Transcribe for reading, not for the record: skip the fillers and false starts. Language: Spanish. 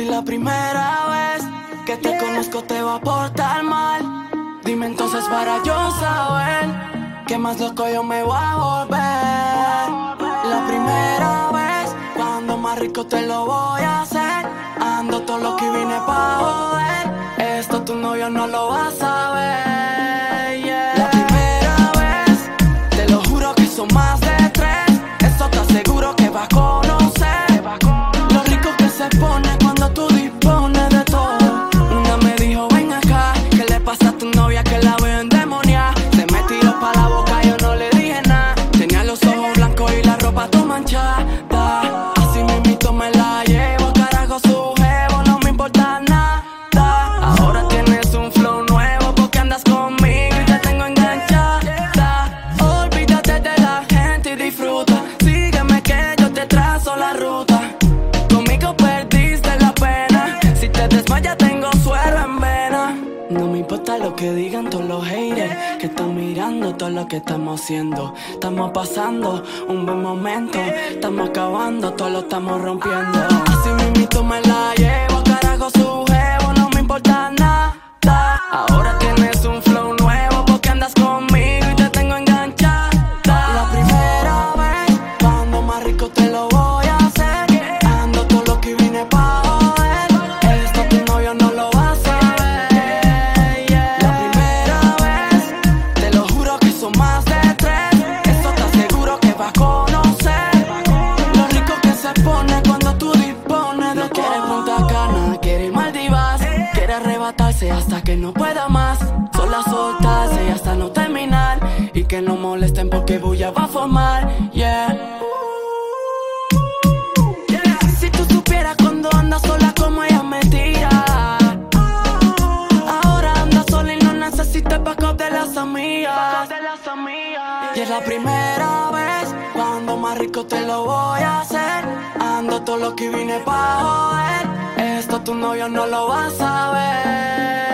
Si la primera vez que te conozco te va a portar mal, dime entonces para yo saber que más loco yo me voy a volver. La primera vez, cuando más rico te lo voy a hacer. Ando todo lo que vine pa' joder. Esto tu novio no lo va a saber, yeah. La primera vez, te lo juro que son más de 3. Eso te aseguro que va a conocer lo rico que se pone cuando tú dispones de todo. Una me dijo, ven acá, ¿qué le pasa a tu novia que la veo endemoniada? Se me tiró pa' la boca, yo no le dije nada. Tenía los ojos blancos y la ropa toda manchada. Así mismito me la llevo, carajo su jevo, no me importa nada. Ahora tienes un flow nuevo porque andas conmigo y te tengo enganchada. Olvídate de la gente y disfruta. Sígueme que yo te trazo la ruta. Conmigo perdiste la pena. Si te desmayas tengo suero en vena. No me importa lo que digan todos los haters que están mirando todo lo que estamos haciendo. Estamos pasando un buen momento. Estamos acabando, todo lo estamos rompiendo. Así mismito me la llevo, carajo su jevo, no me importa nada. Ahora tienes un flow nuevo porque andas conmigo y te tengo enganchada. La primera vez, cuando más rico te lo voy a hacer. Ando todo lo que vine pa' joder. Esto tu novio no lo va a saber, yeah. La primera vez, te lo juro que son más de 3. Esto te aseguro que va a conocer lo rico que se pone cuando tú dispones de todo. Quiere Punta Cana, quiere ir Maldivas, quiere arrebatarse hasta que no pueda más. Sola soltarse y hasta no terminar. Y que no molesten porque bulla va a formar, yeah. Si tú supieras cuando anda sola como ella me tira. Ahora anda sola y no necesita el backup de las amigas. Y es la primera vez, cuando más rico te lo voy a hacer. Ando todo lo que vine pa' joder. Esto tu novio no lo va a saber.